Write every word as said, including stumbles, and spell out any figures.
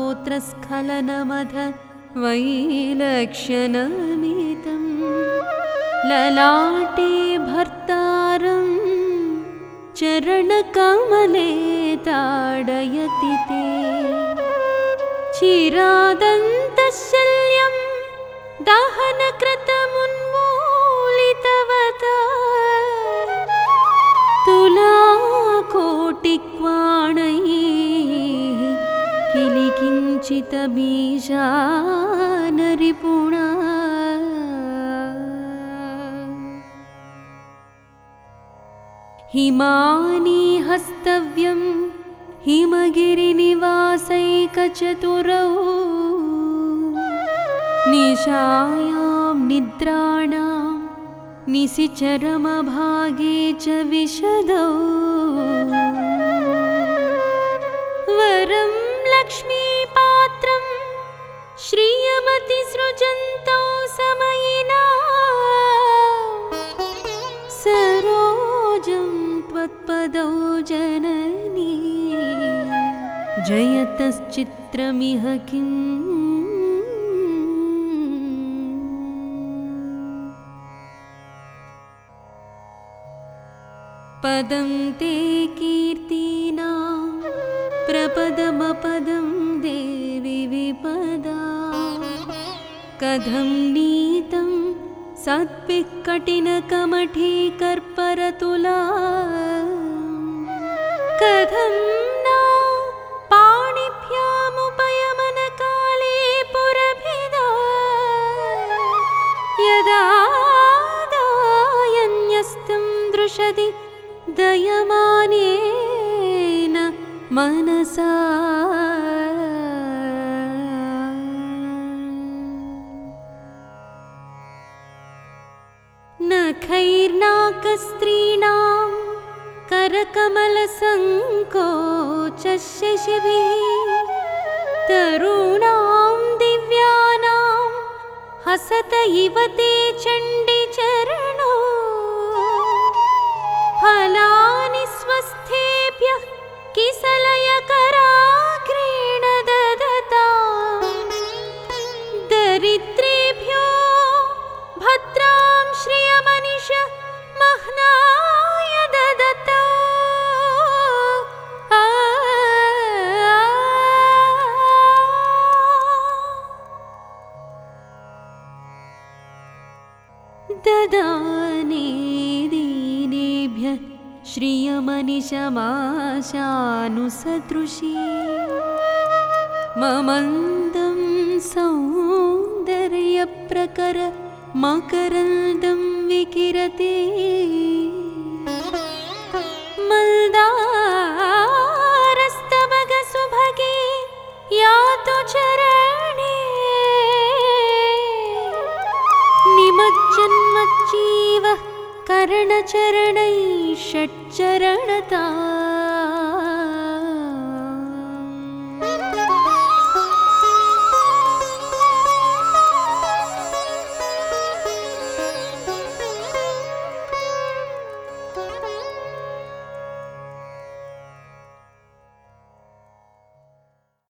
स्तोत्रस्खलनमध वैलक्ष्यनमितं ललाटे भर्तारं चरणकमले ताडयति ते चिरादन्तशल्यं दहनकृतमुन्मूलितवता तुलाकोटिक्वाणैः किलिकिञ्चितबीजानरिपुणा हिमानि हस्तव्यं हिमगिरिनिवासैकचतुरौ निशायां निद्राणां निशिचरमभागे च विशदौ वरं लक्ष्मीपात्रं श्रियमतिसृजन्तौ समयिना सरोजं त्वत्पदौ जननी जयतश्चित्रमिह किम् पदं ते कीर्तीनां प्रपदमपदं देवि विपदा कथं नीतं सद्भिः कठिनकमठीकर्परतुला कथं न पाणिभ्यामुपयमनकाले पुरभिदा यदा दायन्यस्तं दृशति दयमानेन मनसा नखैर्नाकस्त्रीणां करकमलसङ्कोचशशिभिः तरूणां दिव्यानां हसत इव ते चण्डीचरणौ फलानि स्वस्थेभ्यः किसलयकराग्रेण ददतां दरिद्रेभ्यो भद्रां श्रियमनिष महनाय ददता ददाने दीनेभ्यः श्रियमनिशमाशानुसदृशी ममन्दं सौन्दर्यप्रकर मकरन्दं विकिरते मल्दारस्तवगसुभगे यातु चरणे निमज्जन्मज्जीवः करणचरणैः षट्चरणता